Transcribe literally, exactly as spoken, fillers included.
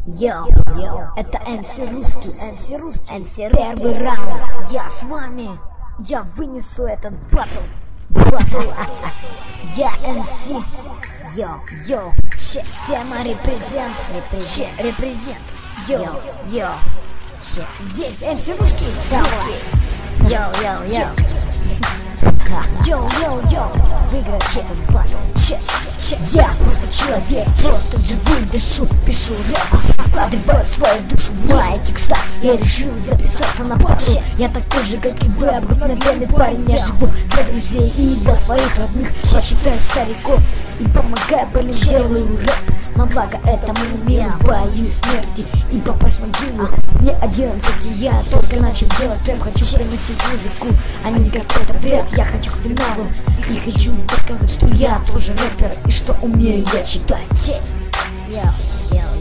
Йоу, это эм си Русский, эм си Русский, эм си Русский. Первый раунд, я с вами, я вынесу этот батл, батл. Я эм си, йоу, йоу, че, тема репрезент, репрезент, репрезент, йоу, йоу, че, здесь эм си Русский, давай, йоу, йоу, йоу. Йоу-йоу-йоу, выиграть этот батл. Че, че, я просто человек, просто живу и дышу, пишу рэп, вкладываю свою душу в мои текста. Я решил записаться на батл. Я такой же, как и вы, обыкновенный парень. Я живу для друзей и для своих родных. Я считаю стариков и помогаю больным, делаю рэп на благо этому миру. Боюсь смерти и попасть в могилу. Мне одиннадцать, и я только начал делать рэп. Хочу приносить музыку, а не какой-то вред. Я хочу к финалу и хочу доказать, что я тоже рэпер и что умею я читать текст.